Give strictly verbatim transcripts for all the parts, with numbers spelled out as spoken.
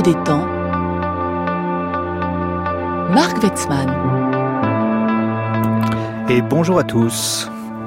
des temps, Marc Wetzmann. Et bonjour à tous.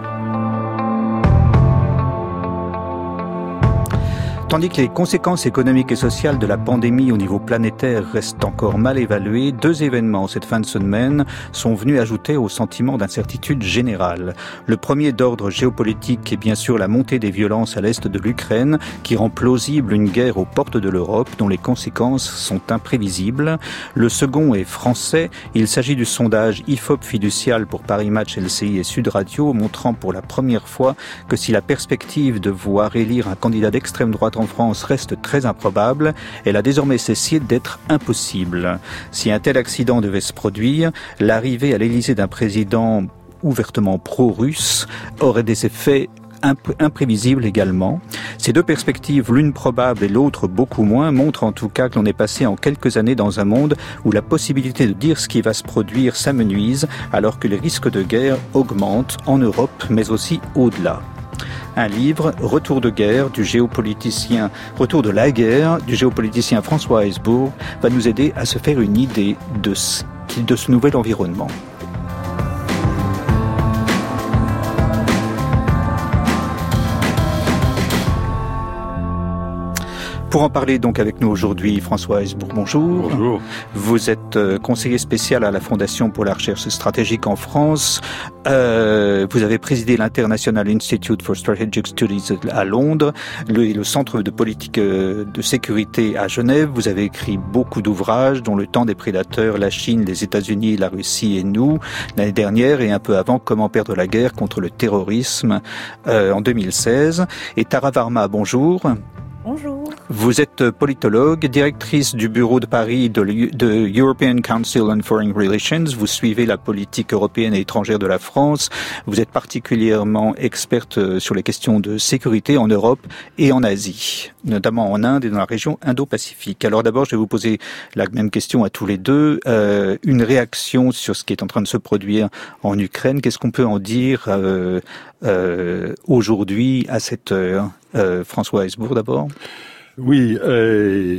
Tandis que les conséquences économiques et sociales de la pandémie au niveau planétaire restent encore mal évaluées, deux événements cette fin de semaine sont venus ajouter au sentiment d'incertitude générale. Le premier d'ordre géopolitique est bien sûr la montée des violences à l'est de l'Ukraine, qui rend plausible une guerre aux portes de l'Europe dont les conséquences sont imprévisibles. Le second est français. Il s'agit du sondage I F O P Fiducial pour Paris Match, L C I et Sud Radio, montrant pour la première fois que si la perspective de voir élire un candidat d'extrême droite en France reste très improbable, elle a désormais cessé d'être impossible. Si un tel accident devait se produire, l'arrivée à l'Élysée d'un président ouvertement pro-russe aurait des effets imprévisibles également. Ces deux perspectives, l'une probable et l'autre beaucoup moins, montrent en tout cas que l'on est passé en quelques années dans un monde où la possibilité de dire ce qui va se produire s'amenuise, alors que les risques de guerre augmentent en Europe, mais aussi au-delà. Un livre, Retour de guerre, du géopoliticien, Retour de la guerre, du géopoliticien François Heisbourg, va nous aider à se faire une idée de ce, de ce nouvel environnement. Pour en parler donc avec nous aujourd'hui, François Heisbourg, bonjour. Bonjour. Vous êtes conseiller spécial à la Fondation pour la recherche stratégique en France. Euh, vous avez présidé l'International Institute for Strategic Studies à Londres, le, le Centre de politique de sécurité à Genève. Vous avez écrit beaucoup d'ouvrages, dont Le temps des prédateurs, la Chine, les États-Unis, la Russie et nous, l'année dernière, et un peu avant, Comment perdre la guerre contre le terrorisme, euh, en deux mille seize. Et Tara Varma, bonjour. Bonjour. Vous êtes politologue, directrice du bureau de Paris de, de European Council on Foreign Relations. Vous suivez la politique européenne et étrangère de la France. Vous êtes particulièrement experte sur les questions de sécurité en Europe et en Asie, notamment en Inde et dans la région Indo-Pacifique. Alors d'abord, je vais vous poser la même question à tous les deux. Euh, une réaction sur ce qui est en train de se produire en Ukraine. Qu'est-ce qu'on peut en dire euh, euh, aujourd'hui, à cette heure? Euh, François Heisbourg d'abord. Oui, euh,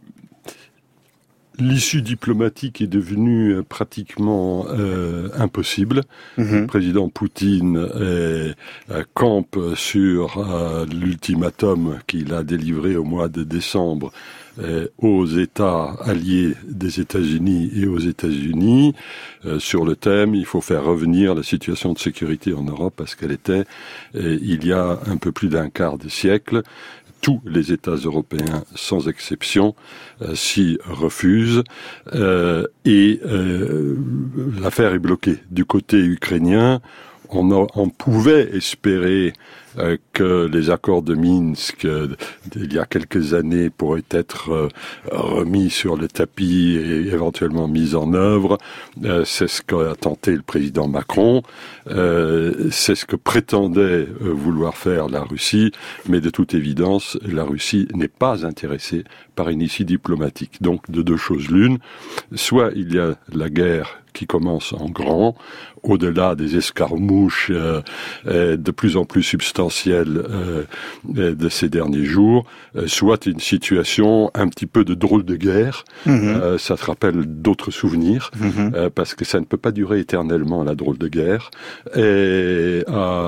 l'issue diplomatique est devenue pratiquement euh, impossible. Mm-hmm. Le président Poutine euh, campe sur euh, l'ultimatum qu'il a délivré au mois de décembre euh, aux États alliés des États-Unis et aux États-Unis euh, sur le thème « Il faut faire revenir la situation de sécurité en Europe à ce qu'elle était euh, il y a un peu plus d'un quart de siècle ». Tous les États européens, sans exception, euh, s'y refusent euh, et euh, l'affaire est bloquée. Du côté ukrainien, on, a, on pouvait espérer euh, que les accords de Minsk euh, d'il y a quelques années pourraient être euh, remis sur le tapis et éventuellement mis en œuvre. Euh, c'est ce qu'a tenté le président Macron. Euh, c'est ce que prétendait euh, vouloir faire la Russie, mais de toute évidence, la Russie n'est pas intéressée par une issue diplomatique. Donc, de deux choses l'une, soit il y a la guerre qui commence en grand, au-delà des escarmouches euh, euh, de plus en plus substantielles euh, de ces derniers jours, euh, soit une situation un petit peu de drôle de guerre. Mmh. Euh, ça te rappelle d'autres souvenirs, mmh. euh, parce que ça ne peut pas durer éternellement, la drôle de guerre, et euh,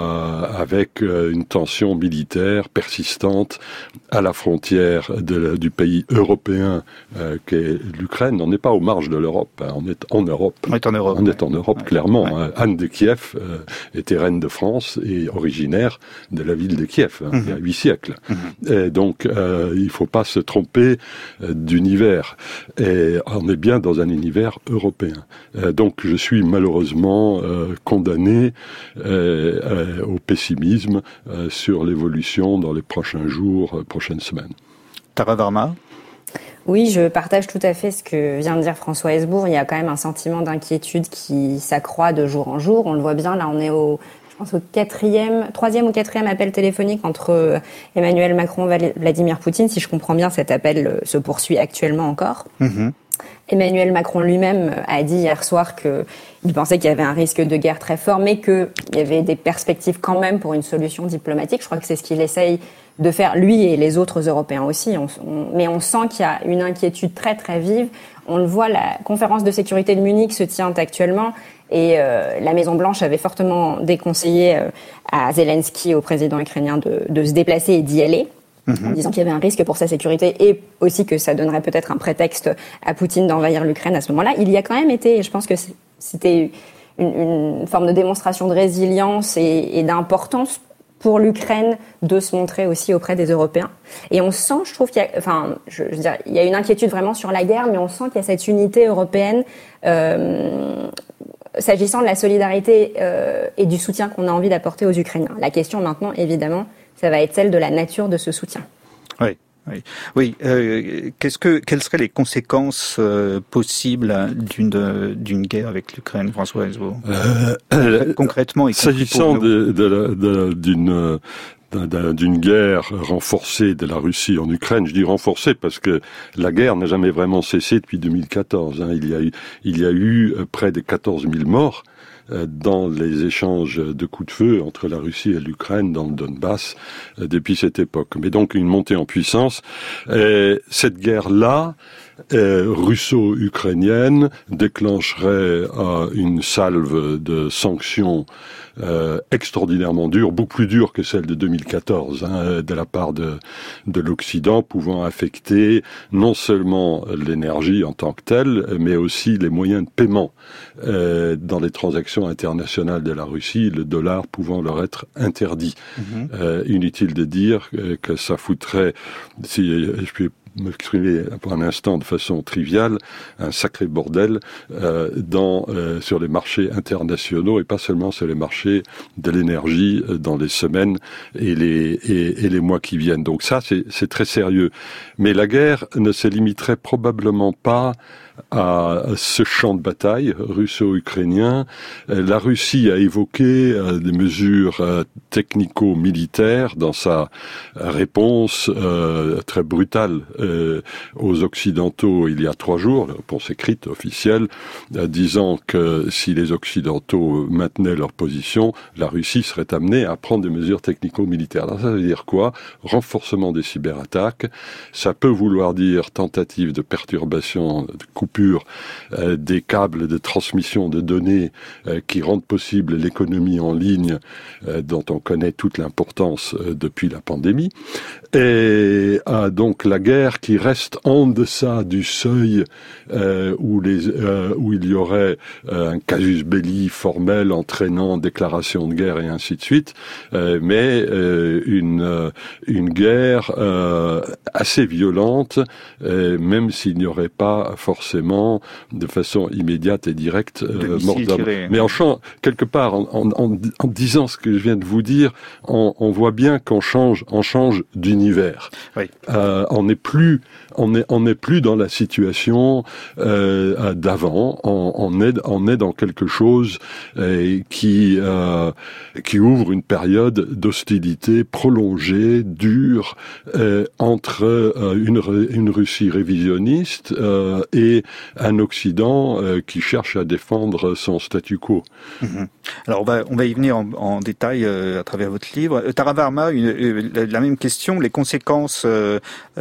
avec euh, une tension militaire persistante à la frontière de, du pays européen euh, qu'est l'Ukraine. On n'est pas aux marges de l'Europe, hein, on est en Europe. On est en Europe. On est en Europe, ouais. clairement. Ouais. Anne de Kiev euh, était reine de France et originaire de la ville de Kiev, hein, mmh. il y a huit siècles. Mmh. Et donc, euh, il ne faut pas se tromper euh, d'univers. Et on est bien dans un univers européen. Euh, donc, je suis malheureusement euh, condamné euh, euh, au pessimisme euh, sur l'évolution dans les prochains jours, euh, prochaines semaines. Tara Varma. Oui, je partage tout à fait ce que vient de dire François Heisbourg. Il y a quand même un sentiment d'inquiétude qui s'accroît de jour en jour. On le voit bien, là on est au, je pense au quatrième, troisième ou quatrième appel téléphonique entre Emmanuel Macron et Vladimir Poutine. Si je comprends bien, cet appel se poursuit actuellement encore. Mm-hmm. Emmanuel Macron lui-même a dit hier soir qu'il pensait qu'il y avait un risque de guerre très fort, mais qu'il y avait des perspectives quand même pour une solution diplomatique. Je crois que c'est ce qu'il essaye de faire, lui et les autres Européens aussi. On, on, mais on sent qu'il y a une inquiétude très très vive. On le voit, la conférence de sécurité de Munich se tient actuellement et euh, la Maison-Blanche avait fortement déconseillé euh, à Zelensky, au président ukrainien, de, de se déplacer et d'y aller, mmh. en disant qu'il y avait un risque pour sa sécurité et aussi que ça donnerait peut-être un prétexte à Poutine d'envahir l'Ukraine à ce moment-là. Il y a quand même été, et je pense que c'était une, une forme de démonstration de résilience et, et d'importance pour l'Ukraine de se montrer aussi auprès des Européens. Et on sent, je trouve qu'il y a, enfin, je, je veux dire, il y a une inquiétude vraiment sur la guerre, mais on sent qu'il y a cette unité européenne euh, s'agissant de la solidarité euh, et du soutien qu'on a envie d'apporter aux Ukrainiens. La question maintenant, évidemment, ça va être celle de la nature de ce soutien. Oui. Oui, oui. Euh, qu'est-ce que, quelles seraient les conséquences euh, possibles d'une d'une guerre avec l'Ukraine, François Hesbourg, euh, concrètement et s'agissant de, de la, de, d'une d'une guerre renforcée de la Russie en Ukraine, je dis renforcée parce que la guerre n'a jamais vraiment cessé depuis deux mille quatorze. Hein. Il y a eu, il y a eu près de quatorze mille morts dans les échanges de coups de feu entre la Russie et l'Ukraine dans le Donbass depuis cette époque. Mais donc une montée en puissance. Et cette guerre-là, Euh, russo-ukrainienne, déclencherait euh, une salve de sanctions euh, extraordinairement dures, beaucoup plus dures que celle de deux mille quatorze, hein, de la part de, de l'Occident, pouvant affecter non seulement l'énergie en tant que telle, mais aussi les moyens de paiement euh, dans les transactions internationales de la Russie, le dollar pouvant leur être interdit. Mmh. Euh, inutile de dire que ça foutrait, si je puis m'exprimer pour un instant de façon triviale, un sacré bordel euh, dans euh, sur les marchés internationaux et pas seulement sur les marchés de l'énergie euh, dans les semaines et les et, et les mois qui viennent. Donc ça, c'est c'est très sérieux. Mais la guerre ne se limiterait probablement pas à ce champ de bataille russo-ukrainien. La Russie a évoqué des mesures technico-militaires dans sa réponse euh, très brutale euh, aux Occidentaux il y a trois jours, la réponse écrite officielle, euh, disant que si les Occidentaux maintenaient leur position, la Russie serait amenée à prendre des mesures technico-militaires. Alors ça veut dire quoi? Renforcement des cyberattaques. Ça peut vouloir dire tentative de perturbation, de coupure euh, des câbles de transmission de données euh, qui rendent possible l'économie en ligne euh, dont on connaît toute l'importance euh, depuis la pandémie. Et euh, donc la guerre qui reste en deçà du seuil euh, où, les, euh, où il y aurait euh, un casus belli formel entraînant déclaration de guerre et ainsi de suite, euh, mais euh, une, euh, une guerre euh, assez violente, euh, même s'il n'y aurait pas forcément de façon immédiate et directe euh, mort d'homme. Mais en chant, quelque part, en, en, en, en disant ce que je viens de vous dire, on, on voit bien qu'on change, on change d'univers. Oui. Euh, on n'est plus, on n'est, on n'est plus dans la situation euh, d'avant. On, on est, on est dans quelque chose euh, qui, euh, qui ouvre une période d'hostilité prolongée, dure, euh, entre euh, une, une Russie révisionniste euh, et un Occident euh, qui cherche à défendre son statu quo. Mmh. Alors on va on va y venir en, en détail euh, à travers votre livre. Euh, Tara Varma, une, euh, la même question, les conséquences euh,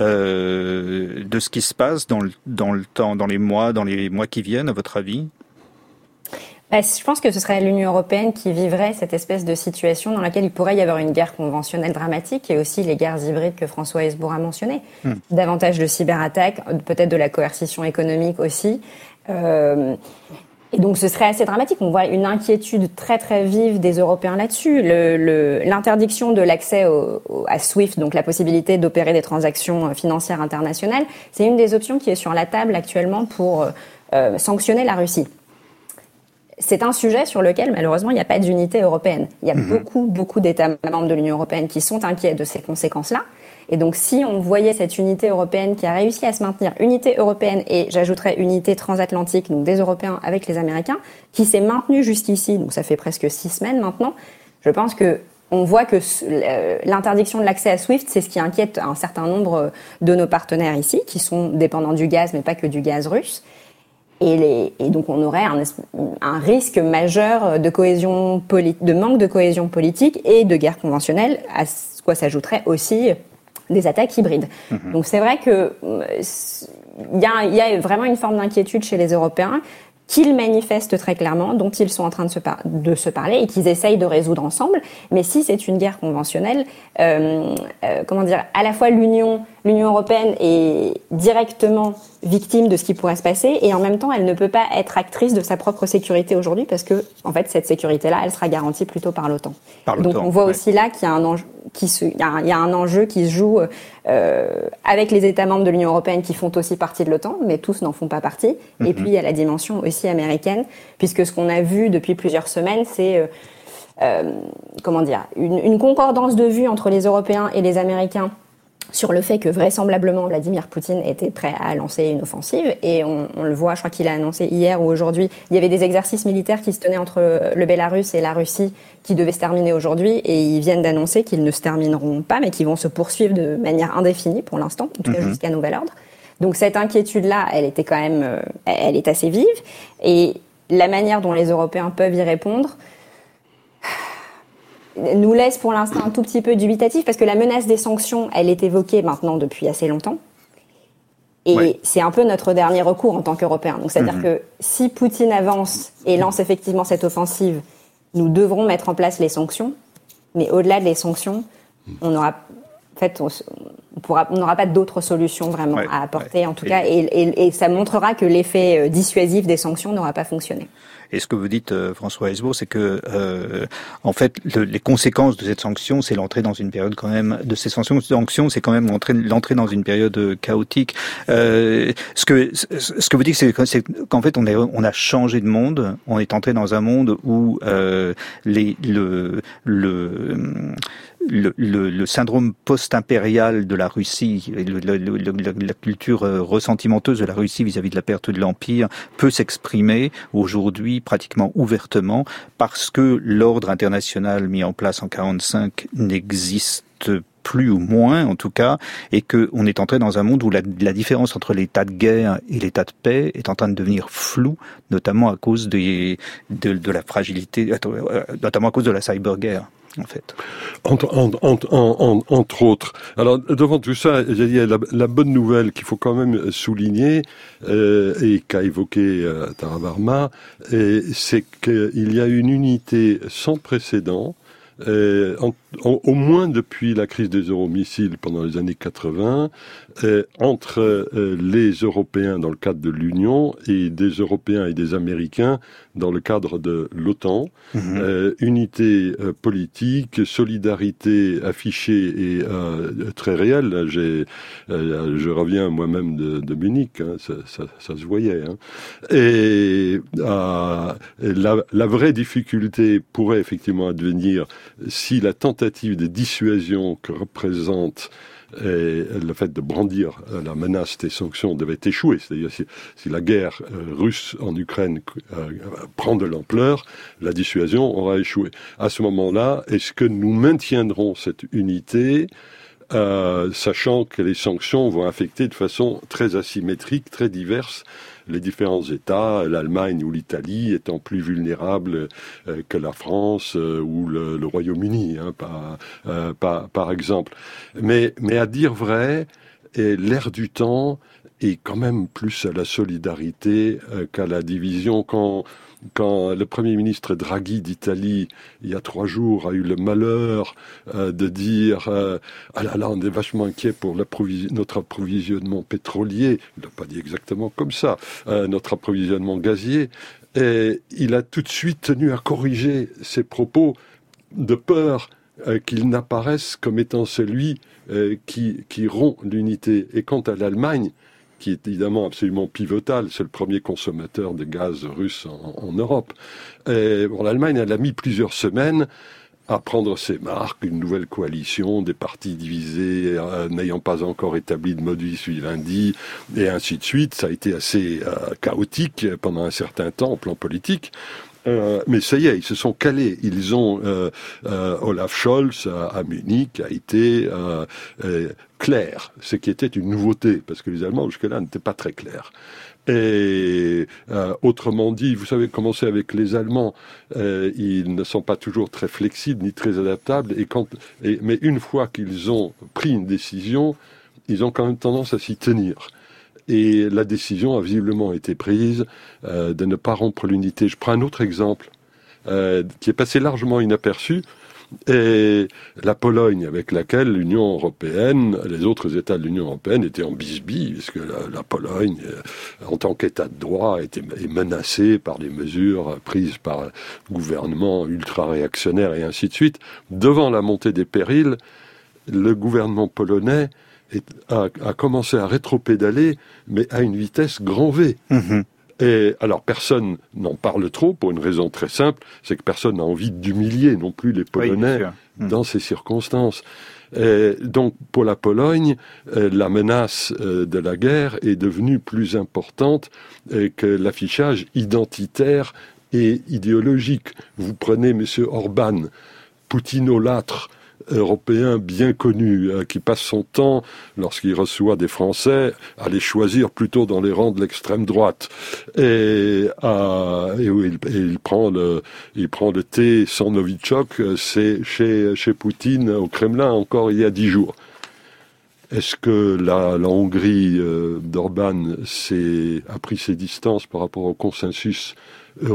euh, de ce qui se passe dans le dans le temps, dans les mois, dans les mois qui viennent, à votre avis? Bah, je pense que ce serait l'Union européenne qui vivrait cette espèce de situation dans laquelle il pourrait y avoir une guerre conventionnelle dramatique et aussi les guerres hybrides que François Hesbourg a mentionnées. Hmm. Davantage de cyberattaques, peut-être de la coercition économique aussi. Euh, et donc ce serait assez dramatique. On voit une inquiétude très très vive des Européens là-dessus. Le, le, l'interdiction de l'accès au, au, à SWIFT, donc la possibilité d'opérer des transactions financières internationales, c'est une des options qui est sur la table actuellement pour euh, sanctionner la Russie. C'est un sujet sur lequel, malheureusement, il n'y a pas d'unité européenne. Il y a mmh. beaucoup, beaucoup d'États membres de l'Union européenne qui sont inquiets de ces conséquences-là. Et donc, si on voyait cette unité européenne qui a réussi à se maintenir, unité européenne et, j'ajouterais, unité transatlantique, donc des Européens avec les Américains, qui s'est maintenue jusqu'ici, donc ça fait presque six semaines maintenant, je pense que on voit que l'interdiction de l'accès à SWIFT, c'est ce qui inquiète un certain nombre de nos partenaires ici, qui sont dépendants du gaz, mais pas que du gaz russe. Et, les, et donc on aurait un, un risque majeur de cohésion poli- de manque de cohésion politique et de guerre conventionnelle, à quoi s'ajouterait aussi des attaques hybrides. Mmh. Donc c'est vrai que il y a, y a vraiment une forme d'inquiétude chez les Européens qu'ils manifestent très clairement, dont ils sont en train de se, par- de se parler et qu'ils essayent de résoudre ensemble. Mais si c'est une guerre conventionnelle, euh, euh, comment dire, à la fois l'Union, l'Union européenne est directement victime de ce qui pourrait se passer et en même temps, elle ne peut pas être actrice de sa propre sécurité aujourd'hui parce que, en fait, cette sécurité-là, elle sera garantie plutôt par l'OTAN. Par l'OTAN. Donc, on voit ouais. aussi là qu'il y a un enjeu, qui se, il y a un, il y a un enjeu qui se joue euh, avec les États membres de l'Union européenne qui font aussi partie de l'OTAN, mais tous n'en font pas partie. Mm-hmm. Et puis, il y a la dimension aussi américaine, puisque ce qu'on a vu depuis plusieurs semaines, c'est euh, euh, comment dire, une, une concordance de vues entre les Européens et les Américains sur le fait que vraisemblablement Vladimir Poutine était prêt à lancer une offensive. Et on, on le voit, je crois qu'il a annoncé hier ou aujourd'hui, il y avait des exercices militaires qui se tenaient entre le Bélarus et la Russie qui devaient se terminer aujourd'hui. Et ils viennent d'annoncer qu'ils ne se termineront pas, mais qu'ils vont se poursuivre de manière indéfinie pour l'instant, en tout cas mm-hmm. jusqu'à nouvel ordre. Donc cette inquiétude-là, elle était quand même, euh, elle est assez vive. Et la manière dont les Européens peuvent y répondre nous laisse pour l'instant un tout petit peu dubitatif parce que la menace des sanctions, elle est évoquée maintenant depuis assez longtemps. Et ouais. c'est un peu notre dernier recours en tant qu'Européens. Donc c'est-à-dire mmh. que si Poutine avance et lance effectivement cette offensive, nous devrons mettre en place les sanctions. Mais au-delà des sanctions, on aura, en fait, on, on pourra, on n'aura pas d'autres solutions vraiment ouais. à apporter, ouais. en tout et cas. Et, et, et ça montrera que l'effet dissuasif des sanctions n'aura pas fonctionné. Et ce que vous dites, euh, François Hesbault, c'est que, euh, en fait, le, les conséquences de cette sanction, c'est l'entrée dans une période quand même de ces sanctions. Sanctions, c'est quand même l'entrée, l'entrée dans une période chaotique. Euh, ce que ce que vous dites, c'est, c'est qu'en fait, on est, on a changé de monde. On est entré dans un monde où euh, les le le Le, le, le syndrome post-impérial de la Russie, le, le, le, la culture ressentimenteuse de la Russie vis-à-vis de la perte de l'Empire peut s'exprimer aujourd'hui pratiquement ouvertement parce que l'ordre international mis en place en quarante-cinq n'existe plus ou moins en tout cas, et qu'on est entré dans un monde où la, la différence entre l'état de guerre et l'état de paix est en train de devenir floue, notamment à cause des, de, de la fragilité, notamment à cause de la cyberguerre. En fait. Entre, entre, entre, entre autres. Alors, devant tout ça, il y a la, la bonne nouvelle qu'il faut quand même souligner, euh, et qu'a évoqué euh, Tara Varma, et c'est qu'il y a une unité sans précédent, euh, en, en, au moins depuis la crise des euromissiles pendant les années quatre-vingts, euh, entre euh, les Européens dans le cadre de l'Union et des Européens et des Américains dans le cadre de l'OTAN. Mmh. Euh, unité euh, politique, solidarité affichée et euh, très réelle. J'ai, euh, je reviens moi-même de, de Munich, hein, ça, ça, ça se voyait. Hein. Et euh, la, la vraie difficulté pourrait effectivement advenir si la tentative de dissuasion que représente et le fait de brandir la menace des sanctions devait échouer, c'est-à-dire si, si la guerre euh, russe en Ukraine euh, prend de l'ampleur, la dissuasion aura échoué. À ce moment-là, est-ce que nous maintiendrons cette unité, euh, sachant que les sanctions vont affecter de façon très asymétrique, très diverse, les différents États, l'Allemagne ou l'Italie étant plus vulnérables euh, que la France euh, ou le, le Royaume-Uni, hein, par, euh, par, par exemple. Mais, mais à dire vrai, et l'ère du temps est quand même plus à la solidarité euh, qu'à la division. Quand, quand le Premier ministre Draghi d'Italie, il y a trois jours, a eu le malheur euh, de dire euh, « Ah là là, on est vachement inquiet pour notre approvisionnement pétrolier », il n'a pas dit exactement comme ça, euh, notre approvisionnement gazier, et il a tout de suite tenu à corriger ses propos de peur euh, qu'il n'apparaisse comme étant celui euh, qui, qui rompt l'unité. Et quant à l'Allemagne, qui est évidemment absolument pivotal, c'est le premier consommateur de gaz russe en, en Europe. Et, bon, l'Allemagne, elle a mis plusieurs semaines à prendre ses marques, une nouvelle coalition, des partis divisés, euh, n'ayant pas encore établi de modus vivendi, et ainsi de suite. Ça a été assez euh, chaotique pendant un certain temps au plan politique. Euh, mais ça y est, ils se sont calés. Ils ont euh, euh, Olaf Scholz à, à Munich a été euh, euh, clair, ce qui était une nouveauté parce que les Allemands jusque-là n'étaient pas très clairs. Et euh, autrement dit, vous savez comment c'est avec les Allemands, euh, ils ne sont pas toujours très flexibles ni très adaptables. Et quand, et, mais une fois qu'ils ont pris une décision, ils ont quand même tendance à s'y tenir. Et la décision a visiblement été prise euh, de ne pas rompre l'unité. Je prends un autre exemple euh, qui est passé largement inaperçu. Et la Pologne, avec laquelle l'Union européenne, les autres États de l'Union européenne étaient en bisbille, puisque la, la Pologne, en tant qu'État de droit, était, est menacée par des mesures prises par un gouvernement ultra-réactionnaire et ainsi de suite. Devant la montée des périls, le gouvernement polonais est, a, a commencé à rétropédaler, mais à une vitesse grand V. Mmh. Et alors personne n'en parle trop pour une raison très simple, c'est que personne n'a envie d'humilier non plus les Polonais oui, dans mmh. ces circonstances. Et donc pour la Pologne, la menace de la guerre est devenue plus importante que l'affichage identitaire et idéologique. Vous prenez M. Orban, poutinolâtre, européen bien connu, euh, qui passe son temps, lorsqu'il reçoit des Français, à les choisir plutôt dans les rangs de l'extrême droite. Et, euh, et où il, et il prend le, il prend le thé sans Novichok, c'est chez, chez Poutine au Kremlin encore il y a dix jours. Est-ce que la, la Hongrie euh, d'Orban s'est, a pris ses distances par rapport au consensus européen ?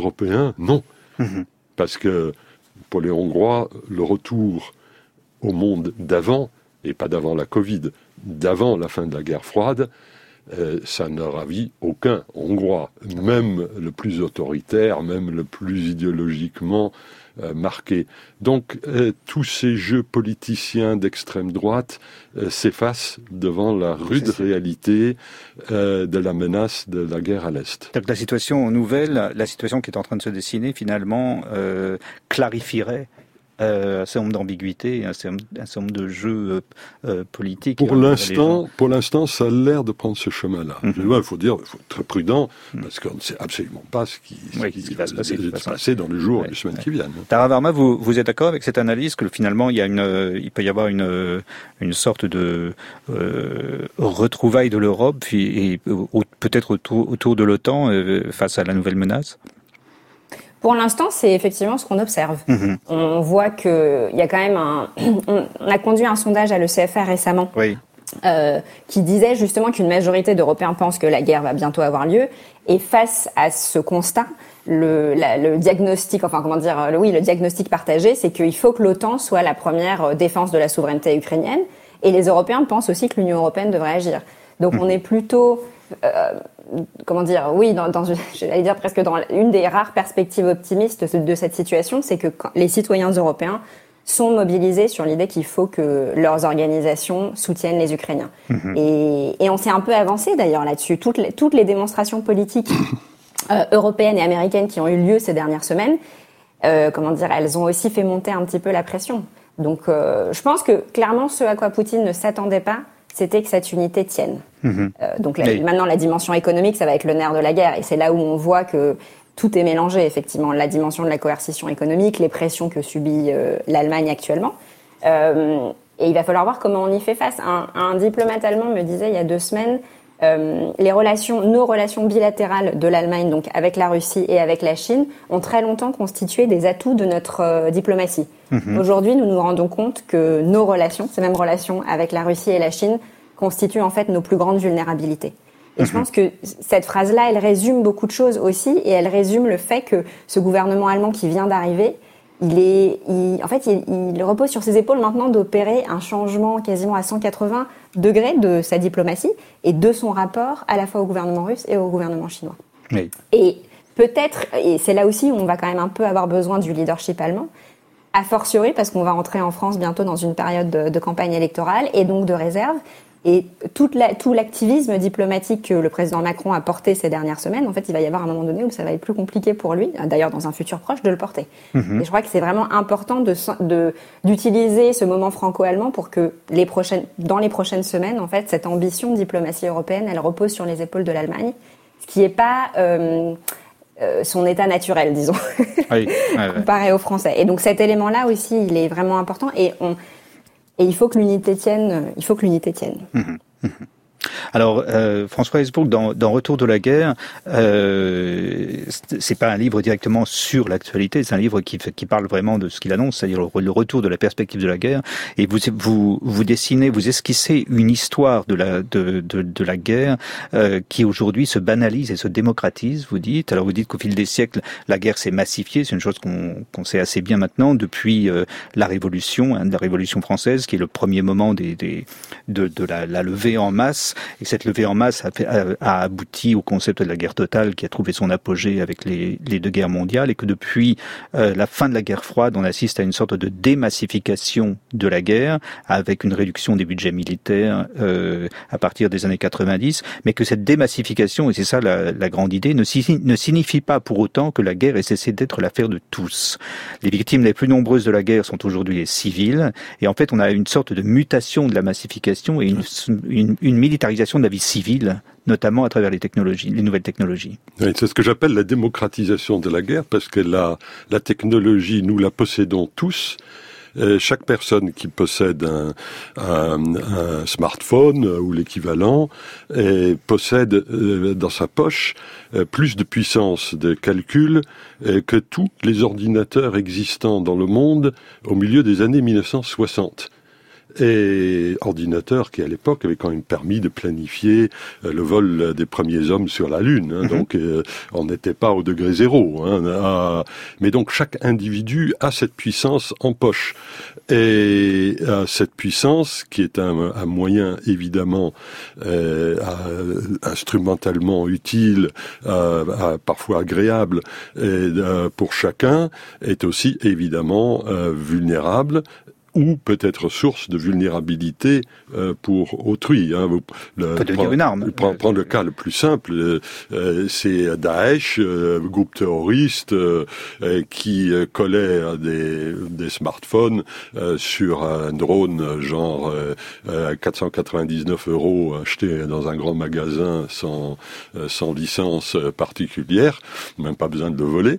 Non. Mmh. Parce que pour les Hongrois, le retour au monde d'avant, et pas d'avant la Covid, d'avant la fin de la guerre froide, euh, ça ne ravit aucun Hongrois, même le plus autoritaire, même le plus idéologiquement euh, marqué. Donc euh, tous ces jeux politiciens d'extrême droite euh, s'effacent devant la rude réalité euh, de la menace de la guerre à l'Est. Donc la situation nouvelle, la situation qui est en train de se dessiner, finalement, euh, clarifierait Euh, un certain nombre d'ambiguïtés, un certain nombre de jeux euh, politiques. Pour l'instant, pour l'instant, ça a l'air de prendre ce chemin-là. Mm-hmm. Il faut dire, il faut être très prudent, mm-hmm. parce qu'on ne sait absolument pas ce qui, ce oui, qui, ce qui va se passer, se passer dans les jours ouais, et les semaines ouais. qui viennent. Tara Varma, vous, vous êtes d'accord avec cette analyse que finalement, il y a une, il peut y avoir une, une sorte de euh, retrouvaille de l'Europe, puis, et peut-être autour, autour de l'OTAN euh, face à la nouvelle menace? Pour l'instant, c'est effectivement ce qu'on observe. Mmh. On voit qu'il y a quand même un... On a conduit un sondage à l'E C F R récemment oui. euh, qui disait justement qu'une majorité d'Européens pensent que la guerre va bientôt avoir lieu. Et face à ce constat, le, la, le diagnostic, enfin comment dire, le, oui, le diagnostic partagé, c'est qu'il faut que l'OTAN soit la première défense de la souveraineté ukrainienne. Et les Européens pensent aussi que l'Union européenne devrait agir. Donc mmh. on est plutôt... Euh, comment dire, oui, dans, dans, j'allais dire presque dans une des rares perspectives optimistes de cette situation, c'est que les citoyens européens sont mobilisés sur l'idée qu'il faut que leurs organisations soutiennent les Ukrainiens. Mmh. Et, et on s'est un peu avancé d'ailleurs là-dessus. Toutes les, toutes les démonstrations politiques euh, européennes et américaines qui ont eu lieu ces dernières semaines, euh, comment dire, elles ont aussi fait monter un petit peu la pression. Donc euh, je pense que clairement ce à quoi Poutine ne s'attendait pas, c'était que cette unité tienne. Mmh. Euh, donc la, oui. maintenant, la dimension économique, ça va être le nerf de la guerre. Et c'est là où on voit que tout est mélangé, effectivement. La dimension de la coercition économique, les pressions que subit euh, l'Allemagne actuellement. Euh, et il va falloir voir comment on y fait face. Un, un diplomate allemand me disait il y a deux semaines, euh, les relations, nos relations bilatérales de l'Allemagne, donc avec la Russie et avec la Chine, ont très longtemps constitué des atouts de notre euh, diplomatie. Mmh. Aujourd'hui, nous nous rendons compte que nos relations, ces mêmes relations avec la Russie et la Chine, constituent en fait nos plus grandes vulnérabilités. Et mmh. je pense que cette phrase-là, elle résume beaucoup de choses aussi, et elle résume le fait que ce gouvernement allemand qui vient d'arriver, il est, il, en fait, il, il repose sur ses épaules maintenant d'opérer un changement quasiment à cent quatre-vingts degrés de sa diplomatie et de son rapport à la fois au gouvernement russe et au gouvernement chinois. Oui. Et peut-être, et c'est là aussi où on va quand même un peu avoir besoin du leadership allemand, a fortiori parce qu'on va rentrer en France bientôt dans une période de, de campagne électorale et donc de réserve. Et toute la, tout l'activisme diplomatique que le président Macron a porté ces dernières semaines, en fait, il va y avoir un moment donné où ça va être plus compliqué pour lui, d'ailleurs dans un futur proche, de le porter. Mmh. Et je crois que c'est vraiment important de, de, d'utiliser ce moment franco-allemand pour que les prochaines, dans les prochaines semaines, en fait, cette ambition de diplomatie européenne, elle repose sur les épaules de l'Allemagne, ce qui n'est pas... Euh, euh, son état naturel, disons, oui, ouais, comparé ouais. aux Français. Et donc cet élément-là aussi, il est vraiment important. Et, on, et il faut que l'unité tienne. Il faut que l'unité tienne. Mmh, mmh. Alors, euh, François Hesburgh, dans, dans Retour de la guerre, euh, c'est pas un livre directement sur l'actualité, c'est un livre qui, qui parle vraiment de ce qu'il annonce, c'est-à-dire le, le retour de la perspective de la guerre. Et vous, vous, vous dessinez, vous esquissez une histoire de la, de, de, de la guerre euh, qui aujourd'hui se banalise et se démocratise. Vous dites, alors vous dites qu'au fil des siècles, la guerre s'est massifiée. C'est une chose qu'on, qu'on sait assez bien maintenant depuis euh, la Révolution, hein, la Révolution française, qui est le premier moment des, des, de, de la, la levée en masse. Et cette levée en masse a, fait, a, a abouti au concept de la guerre totale qui a trouvé son apogée avec les, les deux guerres mondiales, et que depuis euh, la fin de la guerre froide, on assiste à une sorte de démassification de la guerre avec une réduction des budgets militaires euh, à partir des années quatre-vingt-dix, mais que cette démassification, et c'est ça la, la grande idée, ne, si, ne signifie pas pour autant que la guerre ait cessé d'être l'affaire de tous. Les victimes les plus nombreuses de la guerre sont aujourd'hui les civils, et en fait on a une sorte de mutation de la massification et une, une, une militarisation de la vie civile, notamment à travers les technologies, les nouvelles technologies. Oui, c'est ce que j'appelle la démocratisation de la guerre, parce que la, la technologie, nous la possédons tous. Euh, chaque personne qui possède un, un, un smartphone ou l'équivalent euh, possède euh, dans sa poche euh, plus de puissance de calcul euh, que tous les ordinateurs existants dans le monde au milieu des années mille neuf cent soixante. Et ordinateur qui à l'époque avait quand même permis de planifier euh, le vol des premiers hommes sur la Lune, hein, mmh. donc euh, on n'était pas au degré zéro, hein, à... mais donc chaque individu a cette puissance en poche, et euh, cette puissance qui est un, un moyen évidemment euh, à, instrumentalement utile, euh, à, parfois agréable et, euh, pour chacun, est aussi évidemment euh, vulnérable, ou peut-être source de vulnérabilité euh, pour autrui. Hein. Le, peut devenir une arme. Prends, prends le cas le plus simple, euh, c'est Daesh, euh, groupe terroriste euh, qui collait des, des smartphones euh, sur un drone genre euh, quatre cent quatre-vingt-dix-neuf euros acheté dans un grand magasin sans, sans licence particulière, même pas besoin de le voler.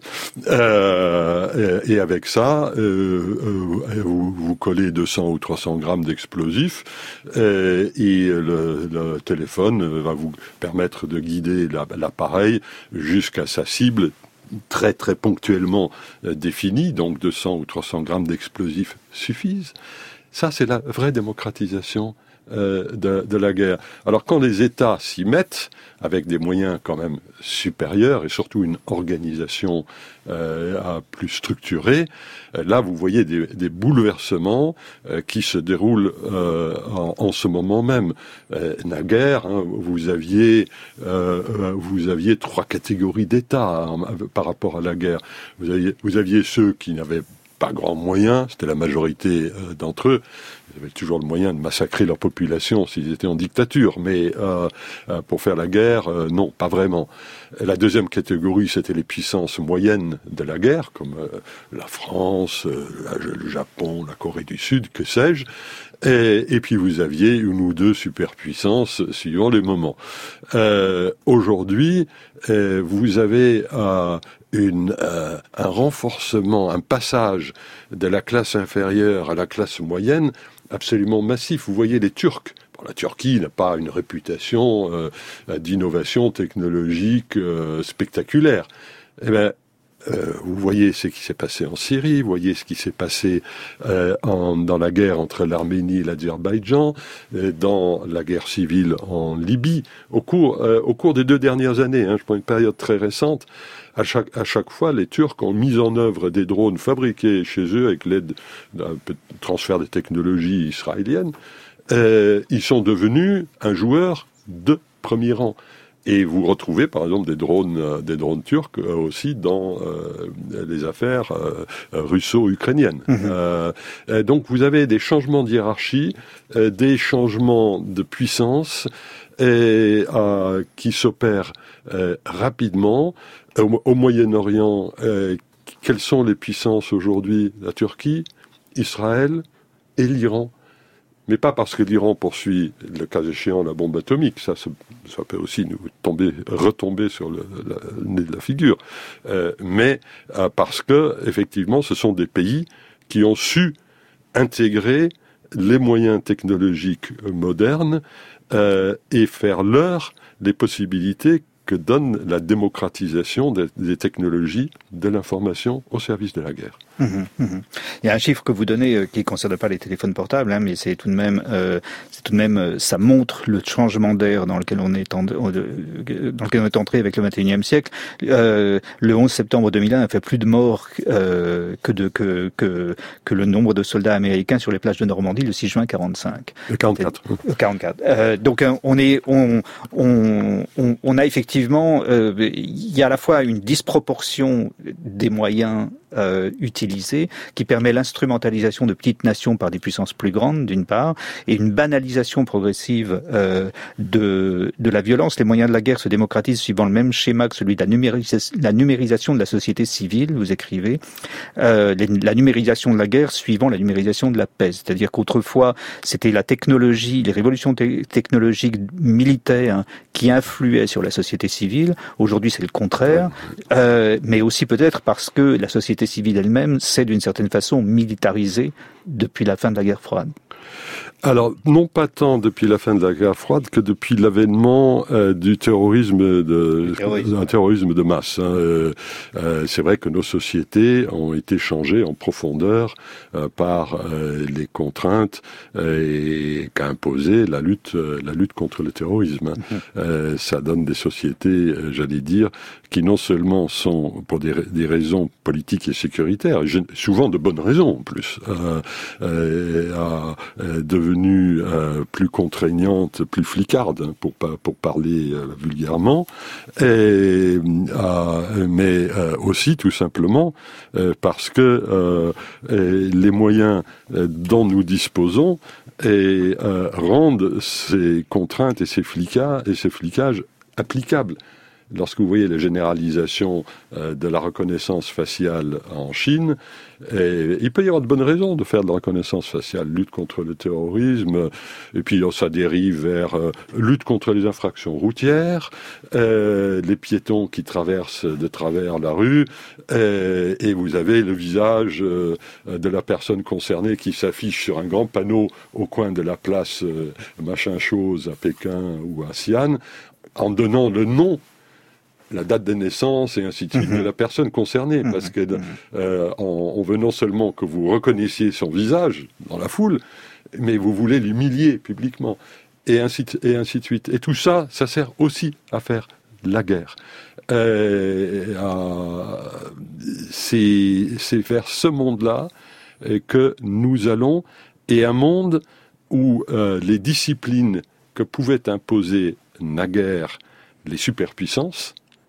Euh, et, et avec ça, euh, euh, vous, vous coller deux cents ou trois cents grammes d'explosifs euh, et le, le téléphone va vous permettre de guider la, l'appareil jusqu'à sa cible très très ponctuellement euh, définie, donc deux cents ou trois cents grammes d'explosifs suffisent. Ça, c'est la vraie démocratisation euh, de, de la guerre. Alors quand les États s'y mettent, avec des moyens quand même supérieurs et surtout une organisation euh, plus structurée, là vous voyez des, des bouleversements euh, qui se déroulent euh, en, en ce moment même. Euh, naguère, hein, vous aviez euh, vous aviez trois catégories d'États hein, par rapport à la guerre. Vous aviez, vous aviez ceux qui n'avaient pas grand moyen, c'était la majorité euh, d'entre eux. Ils avaient toujours le moyen de massacrer leur population s'ils étaient en dictature, mais euh, euh, pour faire la guerre, euh, non, pas vraiment. La deuxième catégorie, c'était les puissances moyennes de la guerre, comme euh, la France, euh, le Japon, la Corée du Sud, que sais-je. Et, et puis vous aviez une ou deux superpuissances suivant les moments. Euh, aujourd'hui, euh, vous avez euh, une, euh, un renforcement, un passage de la classe inférieure à la classe moyenne absolument massif. Vous voyez les Turcs. Bon, la Turquie n'a pas une réputation euh, d'innovation technologique euh, spectaculaire. Eh bien, Euh, vous voyez ce qui s'est passé en Syrie, vous voyez ce qui s'est passé euh, en, dans la guerre entre l'Arménie et l'Azerbaïdjan, euh, dans la guerre civile en Libye. Au cours, euh, au cours des deux dernières années, hein, je prends une période très récente, à chaque, à chaque fois, les Turcs ont mis en œuvre des drones fabriqués chez eux avec l'aide d'un transfert des technologies israéliennes. Euh, ils sont devenus un joueur de premier rang. Et vous retrouvez, par exemple, des drones, euh, des drones turcs euh, aussi dans euh, les affaires euh, russo-ukrainiennes. Mmh. Euh, donc, vous avez des changements de hiérarchie, euh, des changements de puissance et, euh, qui s'opèrent euh, rapidement. Au, au Moyen-Orient, euh, quelles sont les puissances aujourd'hui? La Turquie, Israël et l'Iran. mais pas parce que l'Iran poursuit, le cas échéant, la bombe atomique. Ça, ça peut aussi nous tomber, retomber sur le, le nez de la figure. Euh, mais euh, parce que, effectivement, ce sont des pays qui ont su intégrer les moyens technologiques modernes euh, et faire leur les possibilités que donne la démocratisation des, des technologies de l'information au service de la guerre. Mmh, mmh. Il y a un chiffre que vous donnez euh, qui ne concerne pas les téléphones portables, hein, mais c'est tout de même, euh, c'est tout de même, euh, ça montre le changement d'air dans lequel on est, en, dans lequel on est entré avec le vingt et unième siècle. Euh, le onze septembre deux mille un a fait plus de morts euh, que, de, que, que, que le nombre de soldats américains sur les plages de Normandie le six juin quarante-cinq. Le quarante-quatre. Le quarante-quatre. Euh, donc on est, on, on, on, on a effectivement, euh, il y a à la fois une disproportion des moyens Euh, utilisé, qui permet l'instrumentalisation de petites nations par des puissances plus grandes, d'une part, et une banalisation progressive euh, de, de la violence. Les moyens de la guerre se démocratisent suivant le même schéma que celui de la, numéris- la numérisation de la société civile, vous écrivez, euh, les, la numérisation de la guerre suivant la numérisation de la paix. C'est-à-dire qu'autrefois, c'était la technologie, les révolutions te- technologiques militaires qui influaient sur la société civile. Aujourd'hui, c'est le contraire, euh, mais aussi peut-être parce que la société civile elle-même s'est d'une certaine façon militarisée depuis la fin de la guerre froide. Alors, non pas tant depuis la fin de la guerre froide que depuis l'avènement euh, du terrorisme de, terrorisme. un terrorisme de masse. Hein. Euh, euh, c'est vrai que nos sociétés ont été changées en profondeur euh, par euh, les contraintes euh, qu'a imposé la lutte, euh, la lutte contre le terrorisme. Hein. Mmh. Euh, ça donne des sociétés, euh, j'allais dire, qui non seulement sont pour des, des raisons politiques et sécuritaires, et souvent de bonnes raisons en plus, euh, euh, euh, devenues euh, plus contraignantes, plus flicardes, hein, pour, pour parler euh, vulgairement, et, euh, mais euh, aussi tout simplement euh, parce que euh, les moyens euh, dont nous disposons et, euh, rendent ces contraintes et ces flicages, et ces flicages applicables. Lorsque vous voyez la généralisation euh, de la reconnaissance faciale en Chine, et il peut y avoir de bonnes raisons de faire de la reconnaissance faciale, lutte contre le terrorisme, et puis oh, ça dérive vers euh, lutte contre les infractions routières, euh, les piétons qui traversent de travers la rue, euh, et vous avez le visage euh, de la personne concernée qui s'affiche sur un grand panneau au coin de la place euh, machin chose à Pékin ou à Xi'an, en donnant le nom, la date de naissance et ainsi de suite mmh. de la personne concernée, mmh. parce que euh, on, on veut non seulement que vous reconnaissiez son visage dans la foule, mais vous voulez l'humilier publiquement, et ainsi, et ainsi de suite. Et tout ça, ça sert aussi à faire la guerre. Euh, à, c'est, c'est vers ce monde-là que nous allons, et un monde où euh, les disciplines que pouvaient imposer naguère les superpuissances,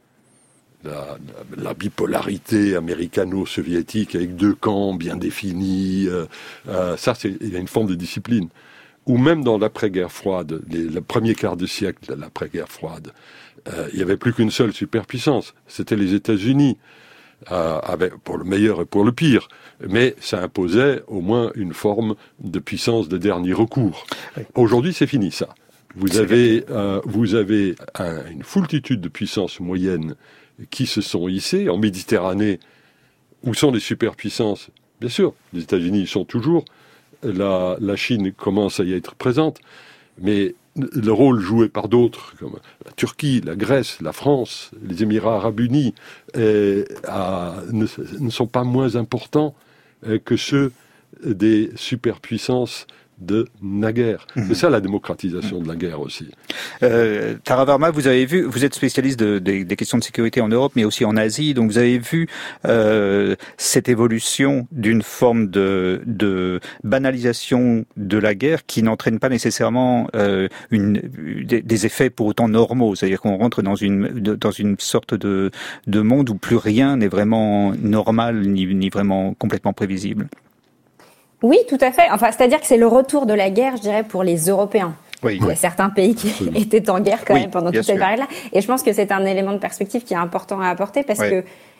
La, la bipolarité américano-soviétique avec deux camps bien définis, euh, euh, ça, c'est, il y a une forme de discipline. Ou même dans l'après-guerre froide, les, le premier quart de siècle de l'après-guerre froide, euh, il n'y avait plus qu'une seule superpuissance, c'était les États-Unis, euh, avec, pour le meilleur et pour le pire. Mais ça imposait au moins une forme de puissance de dernier recours. Oui. Aujourd'hui, c'est fini, ça. Vous avez, euh, vous avez un, une foultitude de puissances moyennes qui se sont hissés en Méditerranée. Où sont les superpuissances ? Bien sûr, les États-Unis y sont toujours, la, la Chine commence à y être présente, mais le rôle joué par d'autres, comme la Turquie, la Grèce, la France, les Émirats arabes unis, euh, à, ne, ne sont pas moins importants euh, que ceux des superpuissances de naguère. Mmh. C'est ça la démocratisation mmh. de la guerre aussi. Euh, Tara Varma, vous avez vu, vous êtes spécialiste de, de, des questions de sécurité en Europe, mais aussi en Asie, donc vous avez vu euh, cette évolution d'une forme de, de banalisation de la guerre qui n'entraîne pas nécessairement euh, une, des, des effets pour autant normaux, c'est-à-dire qu'on rentre dans une, de, dans une sorte de, de monde où plus rien n'est vraiment normal ni, ni vraiment complètement prévisible. Oui, tout à fait. Enfin, c'est-à-dire que c'est le retour de la guerre, je dirais, pour les Européens. Oui. Il y a certains pays qui Absolument. étaient en guerre quand oui, même pendant toute cette période-là. Et je pense que c'est un élément de perspective qui est important à apporter parce oui. que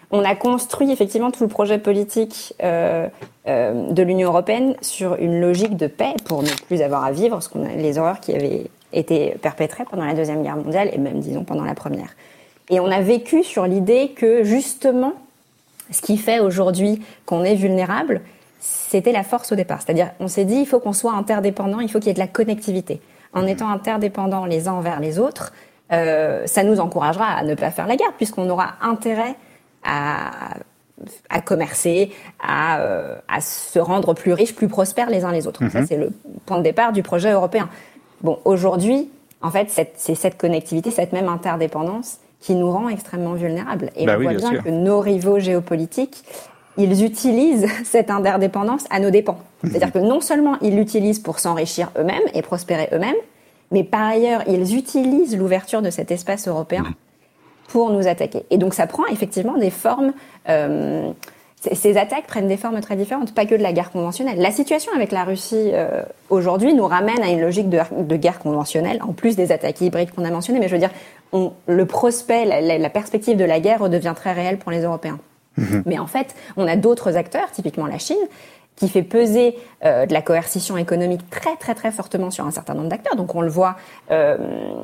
on a construit effectivement tout le projet politique euh, euh, de l'Union européenne sur une logique de paix pour ne plus avoir à vivre ce qu'on a, les horreurs qui avaient été perpétrées pendant la Deuxième Guerre mondiale et même, disons, pendant la Première. Et on a vécu sur l'idée que, justement, ce qui fait aujourd'hui qu'on est vulnérable, c'était la force au départ. C'est-à-dire, on s'est dit, il faut qu'on soit interdépendants, il faut qu'il y ait de la connectivité. En étant interdépendants les uns envers les autres, euh, ça nous encouragera à ne pas faire la guerre, puisqu'on aura intérêt à, à commercer, à, euh, à se rendre plus riches, plus prospères les uns les autres. Mm-hmm. Ça, c'est le point de départ du projet européen. Bon, aujourd'hui, en fait, cette, c'est cette connectivité, cette même interdépendance qui nous rend extrêmement vulnérables. Et bah on oui, voit bien, bien que nos rivaux géopolitiques, ils utilisent cette interdépendance à nos dépens. Mm-hmm. C'est-à-dire que non seulement ils l'utilisent pour s'enrichir eux-mêmes et prospérer eux-mêmes, mais par ailleurs, ils utilisent l'ouverture de cet espace européen mm-hmm. pour nous attaquer. Et donc ça prend effectivement des formes... Euh, ces attaques prennent des formes très différentes, pas que de la guerre conventionnelle. La situation avec la Russie euh, aujourd'hui nous ramène à une logique de, de guerre conventionnelle, en plus des attaques hybrides qu'on a mentionnées, mais je veux dire, on, le prospect, la, la, la perspective de la guerre redevient très réelle pour les Européens. Mm-hmm. Mais en fait, on a d'autres acteurs, typiquement la Chine, qui fait peser euh, de la coercition économique très très très fortement sur un certain nombre d'acteurs. Donc on le voit... Euh,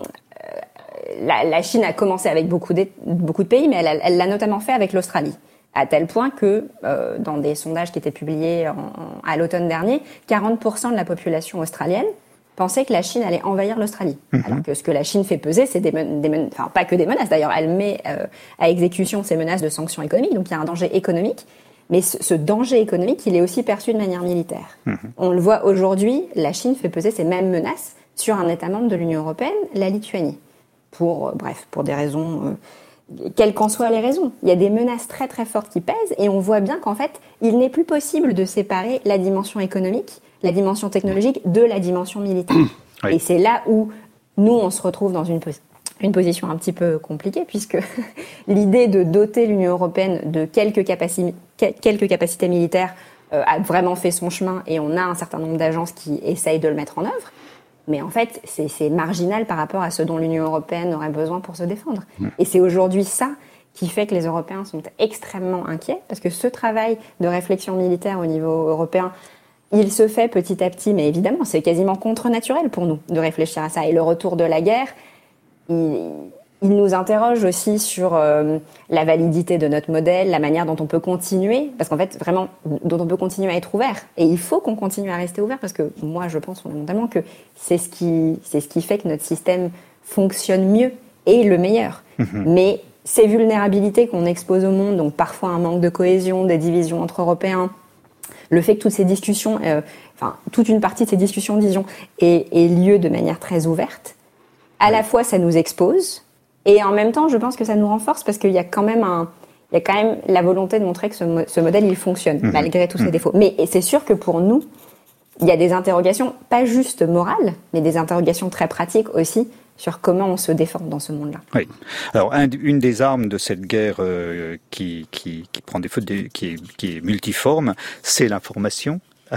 La, la Chine a commencé avec beaucoup de, beaucoup de pays, mais elle, elle l'a notamment fait avec l'Australie. À tel point que, euh, dans des sondages qui étaient publiés en, en, à l'automne dernier, quarante pour cent de la population australienne pensait que la Chine allait envahir l'Australie. Mm-hmm. Alors que ce que la Chine fait peser, c'est des, men- des men- enfin pas que des menaces. D'ailleurs, elle met euh, à exécution ces menaces de sanctions économiques. Donc il y a un danger économique. Mais ce, ce danger économique, il est aussi perçu de manière militaire. Mm-hmm. On le voit aujourd'hui, la Chine fait peser ces mêmes menaces sur un État membre de l'Union européenne, la Lituanie. Pour, euh, bref, pour des raisons, euh, quelles qu'en soient les raisons. Il y a des menaces très très fortes qui pèsent et on voit bien qu'en fait, il n'est plus possible de séparer la dimension économique, la dimension technologique de la dimension militaire. Oui. Et c'est là où nous, on se retrouve dans une, une position un petit peu compliquée, puisque l'idée de doter l'Union européenne de quelques, capaci- quelques capacités militaires euh, a vraiment fait son chemin et on a un certain nombre d'agences qui essayent de le mettre en œuvre. Mais en fait, c'est, c'est marginal par rapport à ce dont l'Union européenne aurait besoin pour se défendre. Mmh. Et c'est aujourd'hui ça qui fait que les Européens sont extrêmement inquiets, parce que ce travail de réflexion militaire au niveau européen, il se fait petit à petit, mais évidemment, c'est quasiment contre-naturel pour nous de réfléchir à ça. Et le retour de la guerre, il, il nous interroge aussi sur euh, la validité de notre modèle, la manière dont on peut continuer, parce qu'en fait, vraiment, dont on peut continuer à être ouvert. Et il faut qu'on continue à rester ouvert, parce que moi, je pense fondamentalement que c'est ce qui, c'est ce qui fait que notre système fonctionne mieux et le meilleur. Mmh. Mais ces vulnérabilités qu'on expose au monde, donc parfois un manque de cohésion, des divisions entre Européens, le fait que toutes ces discussions, euh, enfin, toute une partie de ces discussions, disons, ait, ait lieu de manière très ouverte, à la fois, ça nous expose, et en même temps, je pense que ça nous renforce parce qu'il y a quand même un, il y a quand même la volonté de montrer que ce, mo- ce modèle, il fonctionne, mmh. malgré tous ses mmh. défauts. Mais et c'est sûr que pour nous, il y a des interrogations, pas juste morales, mais des interrogations très pratiques aussi, sur comment on se défend dans ce monde-là. Oui. Alors, un, une des armes de cette guerre euh, qui, qui, qui prend des feux, qui est, qui est multiforme, c'est l'information.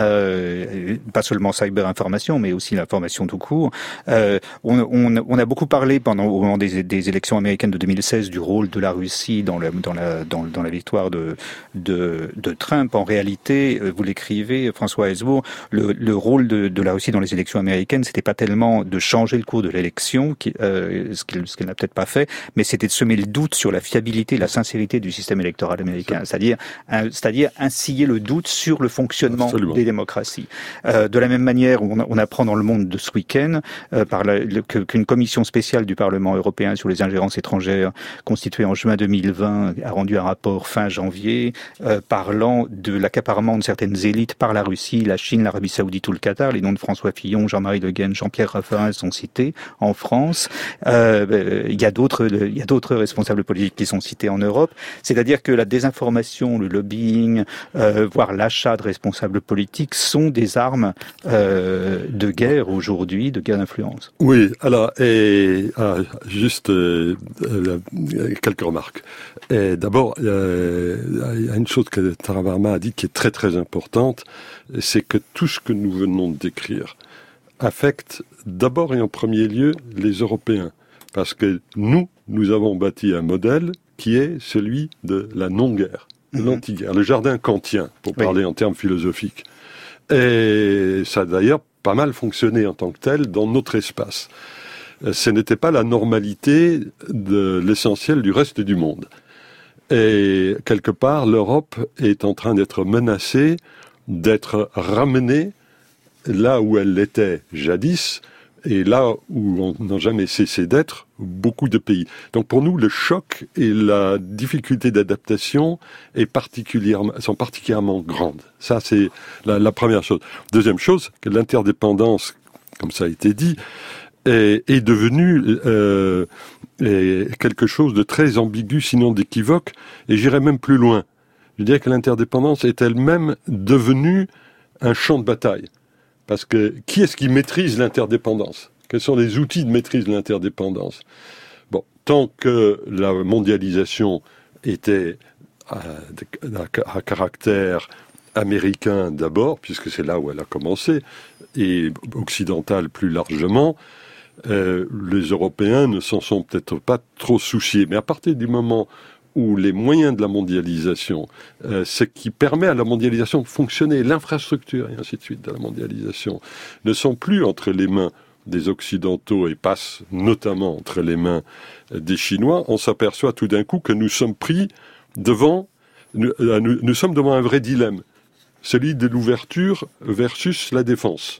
Euh, pas seulement cyber-information, mais aussi l'information tout court. Euh, on, on, on a beaucoup parlé pendant au moment des, des élections américaines de deux mille seize du rôle de la Russie dans, le, dans, la, dans, dans la victoire de, de, de Trump. En réalité, vous l'écrivez, François Hesbourg, le, le rôle de, de la Russie dans les élections américaines, c'était pas tellement de changer le cours de l'élection, qui, euh, ce qu'elle, ce qu'elle n'a peut-être pas fait, mais c'était de semer le doute sur la fiabilité, la sincérité du système électoral américain, c'est-à-dire, un, c'est-à-dire inciter le doute sur le fonctionnement Absolument. des démocratie. Euh, de la même manière, on, on apprend dans Le Monde de ce week-end euh, par la, le, que, qu'une commission spéciale du Parlement européen sur les ingérences étrangères, constituée en juin deux mille vingt, a rendu un rapport fin janvier euh, parlant de l'accaparement de certaines élites par la Russie, la Chine, l'Arabie Saoudite ou le Qatar. Les noms de François Fillon, Jean-Marie Le Guen, Jean-Pierre Raffarin sont cités en France. Euh, il y a d'autres, il y a d'autres responsables politiques qui sont cités en Europe. C'est-à-dire que la désinformation, le lobbying, euh, voire l'achat de responsables politiques sont des armes euh, de guerre aujourd'hui, de guerre d'influence. Oui, alors, et, ah, juste euh, euh, quelques remarques. Et d'abord, euh, il y a une chose que Tara Varma a dit qui est très très importante, c'est que tout ce que nous venons de décrire affecte d'abord et en premier lieu les Européens. Parce que nous, nous avons bâti un modèle qui est celui de la non-guerre, de mmh. l'anti-guerre, le jardin kantien, pour oui. parler en termes philosophiques. Et ça a d'ailleurs pas mal fonctionné en tant que tel dans notre espace. Ce n'était pas la normalité de l'essentiel du reste du monde. Et quelque part, l'Europe est en train d'être menacée, d'être ramenée là où elle l'était jadis, et là où on n'a jamais cessé d'être beaucoup de pays. Donc pour nous, le choc et la difficulté d'adaptation est particulièrement, sont particulièrement grandes. Ça, c'est la, la première chose. Deuxième chose, que l'interdépendance, comme ça a été dit, est, est devenue euh, est quelque chose de très ambigu, sinon d'équivoque, et j'irais même plus loin. Je dirais que l'interdépendance est elle-même devenue un champ de bataille. Parce que qui est-ce qui maîtrise l'interdépendance ? Quels sont les outils de maîtrise de l'interdépendance ? Bon, tant que la mondialisation était à, à caractère américain d'abord, puisque c'est là où elle a commencé, et occidentale plus largement, euh, les Européens ne s'en sont peut-être pas trop souciés. Mais à partir du moment où les moyens de la mondialisation, euh, ce qui permet à la mondialisation de fonctionner, l'infrastructure et ainsi de suite de la mondialisation, ne sont plus entre les mains des Occidentaux et passent notamment entre les mains des Chinois, on s'aperçoit tout d'un coup que nous sommes pris devant, nous, nous, nous sommes devant un vrai dilemme, celui de l'ouverture versus la défense.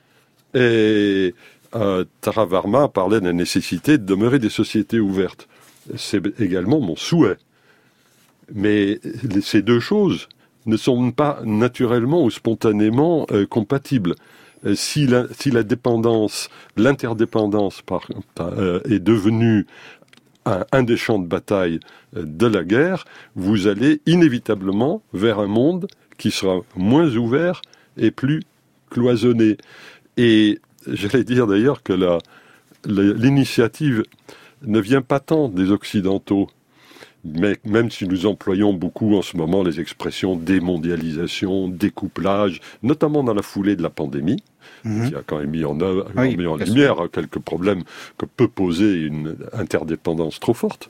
Et euh, Tara Varma parlait de la nécessité de demeurer des sociétés ouvertes. C'est également mon souhait. Mais ces deux choses ne sont pas naturellement ou spontanément euh, compatibles. Euh, si, la, si la dépendance, l'interdépendance par, par, euh, est devenue un, un des champs de bataille euh, de la guerre, vous allez inévitablement vers un monde qui sera moins ouvert et plus cloisonné. Et j'allais dire d'ailleurs que la, la, l'initiative ne vient pas tant des Occidentaux, mais même si nous employons beaucoup en ce moment les expressions démondialisation, découplage, notamment dans la foulée de la pandémie, mmh. qui a quand même mis en, œuvre, oui, mis en lumière sûr. quelques problèmes que peut poser une interdépendance trop forte.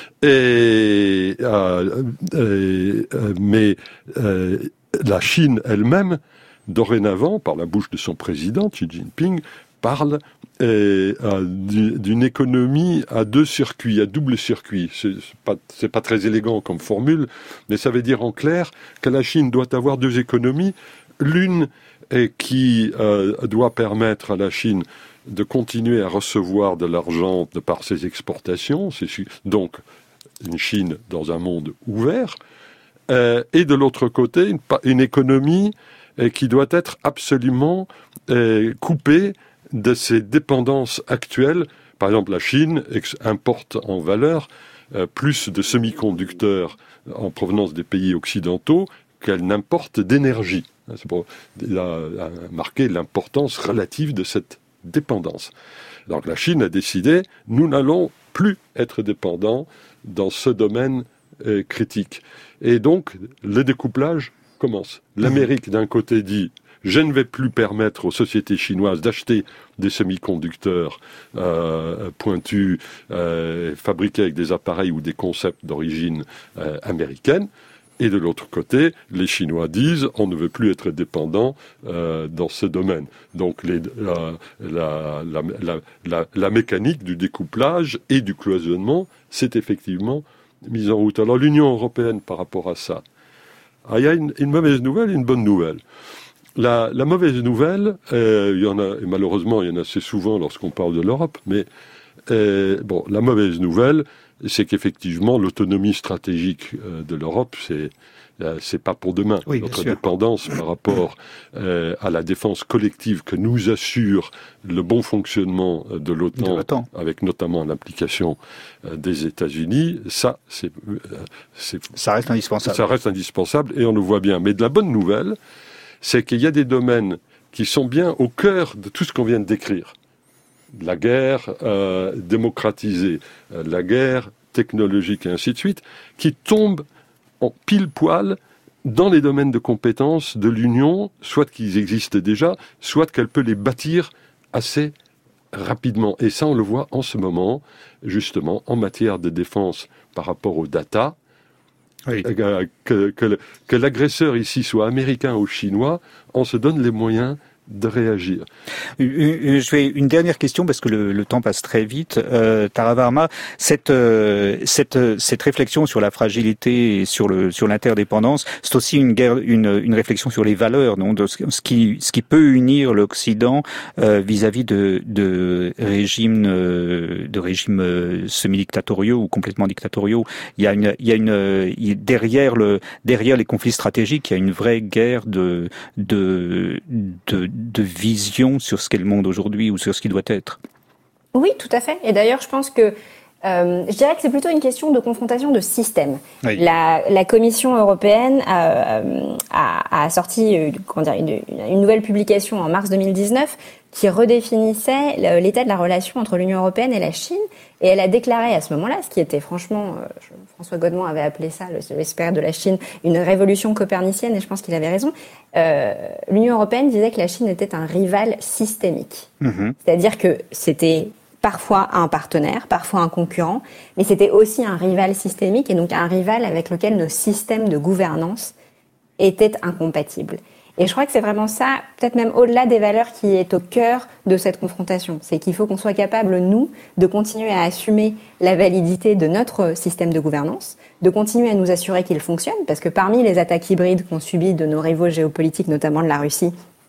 Et, euh, euh, euh, mais euh, la Chine elle-même, dorénavant, par la bouche de son président, Xi Jinping, parle euh, euh, d'une économie à deux circuits, à double circuit. C'est, c'est pas, c'est pas très élégant comme formule, mais ça veut dire en clair que la Chine doit avoir deux économies. L'une est qui euh, doit permettre à la Chine de continuer à recevoir de l'argent de par ses exportations, c'est donc une Chine dans un monde ouvert, euh, et de l'autre côté, une, une économie euh, qui doit être absolument euh, coupée de ces dépendances actuelles. Par exemple, la Chine ex- importe en valeur euh, plus de semi-conducteurs en provenance des pays occidentaux qu'elle n'importe d'énergie. C'est pour la, la, marquer l'importance relative de cette dépendance. Donc la Chine a décidé, nous n'allons plus être dépendants dans ce domaine euh, critique. Et donc, le découplage commence. L'Amérique, d'un côté, dit je ne vais plus permettre aux sociétés chinoises d'acheter des semi-conducteurs euh, pointus, euh, fabriqués avec des appareils ou des concepts d'origine euh, américaine. Et de l'autre côté, les Chinois disent on ne veut plus être dépendant euh, dans ce domaine. Donc les, la, la, la, la, la, la mécanique du découplage et du cloisonnement s'est effectivement mise en route. Alors l'Union européenne par rapport à ça, ah, il y a une, une mauvaise nouvelle et une bonne nouvelle. La, la mauvaise nouvelle, euh, il y en a, et malheureusement il y en a assez souvent lorsqu'on parle de l'Europe, mais euh, bon, la mauvaise nouvelle, c'est qu'effectivement l'autonomie stratégique euh, de l'Europe, c'est euh, c'est pas pour demain. Oui, notre dépendance par rapport euh, à la défense collective que nous assure le bon fonctionnement de l'OTAN, de l'OTAN. avec notamment l'implication euh, des États-Unis, ça, c'est, euh, c'est ça reste indispensable. Ça reste indispensable et on le voit bien. Mais de la bonne nouvelle, c'est qu'il y a des domaines qui sont bien au cœur de tout ce qu'on vient de décrire. La guerre euh, démocratisée, euh, la guerre technologique et ainsi de suite, qui tombent en pile-poil dans les domaines de compétences de l'Union, soit qu'ils existent déjà, soit qu'elle peut les bâtir assez rapidement. Et ça, on le voit en ce moment, justement, en matière de défense par rapport aux data. Oui. Euh, que, que, que l'agresseur ici soit américain ou chinois, on se donne les moyens de réagir. Je vais une dernière question parce que le, le temps passe très vite. Euh, Tara Varma, cette euh, cette cette réflexion sur la fragilité et sur le sur l'interdépendance, c'est aussi une guerre, une une réflexion sur les valeurs, non, de ce qui ce qui peut unir l'Occident euh, vis-à-vis de de régimes euh, de régimes euh, semi-dictatoriaux ou complètement dictatoriaux. Il y a une il y a une il y a derrière le derrière les conflits stratégiques, il y a une vraie guerre de de de de vision sur ce qu'est le monde aujourd'hui ou sur ce qui doit être. Oui, tout à fait. Et d'ailleurs, je pense que euh, je dirais que c'est plutôt une question de confrontation de système. Oui. La, la Commission européenne a, a, a sorti comment dire, une, une nouvelle publication en mars deux mille dix-neuf qui redéfinissait l'état de la relation entre l'Union européenne et la Chine. Et elle a déclaré à ce moment-là, ce qui était franchement, euh, François Godement avait appelé ça, l'espère de la Chine, une révolution copernicienne, et je pense qu'il avait raison. Euh, L'Union européenne disait que la Chine était un rival systémique. Mmh. C'est-à-dire que c'était parfois un partenaire, parfois un concurrent, mais c'était aussi un rival systémique, et donc un rival avec lequel nos systèmes de gouvernance étaient incompatibles. Et je crois que c'est vraiment ça, peut-être même au-delà des valeurs, qui est au cœur de cette confrontation. C'est qu'il faut qu'on soit capable, nous, de continuer à assumer la validité de notre système de gouvernance, de continuer à nous assurer qu'il fonctionne, parce que parmi les attaques hybrides qu'on subit de nos rivaux géopolitiques, notamment de la Russie,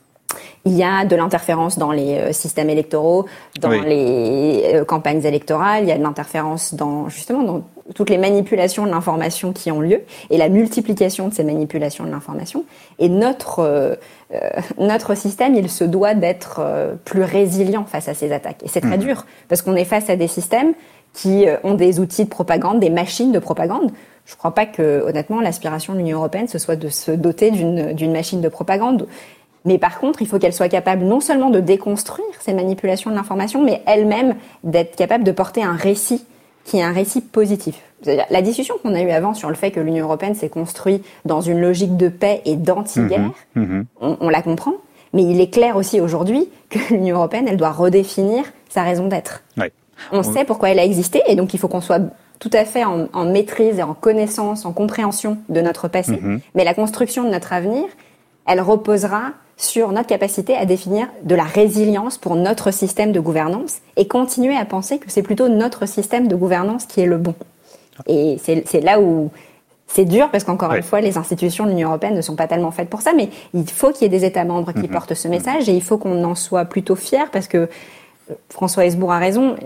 il y a de l'interférence dans les systèmes électoraux, dans oui. les campagnes électorales, il y a de l'interférence dans, justement, dans toutes les manipulations de l'information qui ont lieu et la multiplication de ces manipulations de l'information. Et notre, euh, notre système, il se doit d'être euh, plus résilient face à ces attaques. Et c'est très mmh. dur, parce qu'on est face à des systèmes qui ont des outils de propagande, des machines de propagande. Je ne crois pas que, honnêtement, l'aspiration de l'Union européenne, ce soit de se doter d'une, d'une machine de propagande. Mais par contre, il faut qu'elle soit capable non seulement de déconstruire ces manipulations de l'information, mais elle-même d'être capable de porter un récit qui est un récit positif. C'est-à-dire, la discussion qu'on a eue avant sur le fait que l'Union européenne s'est construite dans une logique de paix et d'anti-guerre, mmh, mmh. On, on la comprend, mais il est clair aussi aujourd'hui que l'Union européenne, elle doit redéfinir sa raison d'être. Ouais. On, on sait pourquoi elle a existé, et donc il faut qu'on soit tout à fait en, en maîtrise et en connaissance, en compréhension de notre passé, mmh. mais la construction de notre avenir, elle reposera sur notre capacité à définir de la résilience pour notre système de gouvernance et continuer à penser que c'est plutôt notre système de gouvernance qui est le bon. Et c'est, c'est là où c'est dur, parce qu'encore ouais. une fois, les institutions de l'Union européenne ne sont pas tellement faites pour ça, mais il faut qu'il y ait des États membres qui mmh. portent ce message, et il faut qu'on en soit plutôt fiers, parce que François Hesbourg a raison,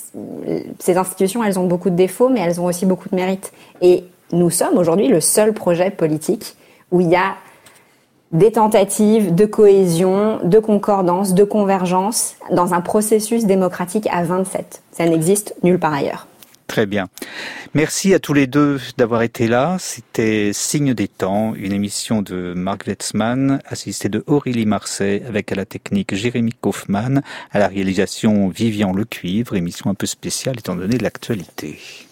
ces institutions, elles ont beaucoup de défauts, mais elles ont aussi beaucoup de mérites. Et nous sommes aujourd'hui le seul projet politique où il y a des tentatives de cohésion, de concordance, de convergence dans un processus démocratique à vingt-sept. Ça n'existe nulle part ailleurs. Très bien. Merci à tous les deux d'avoir été là. C'était Signe des temps, une émission de Marc Wetzmann, assistée de Aurélie Marseille, avec à la technique Jérémy Kaufmann, à la réalisation Vivian Lecuivre, émission un peu spéciale étant donné l'actualité.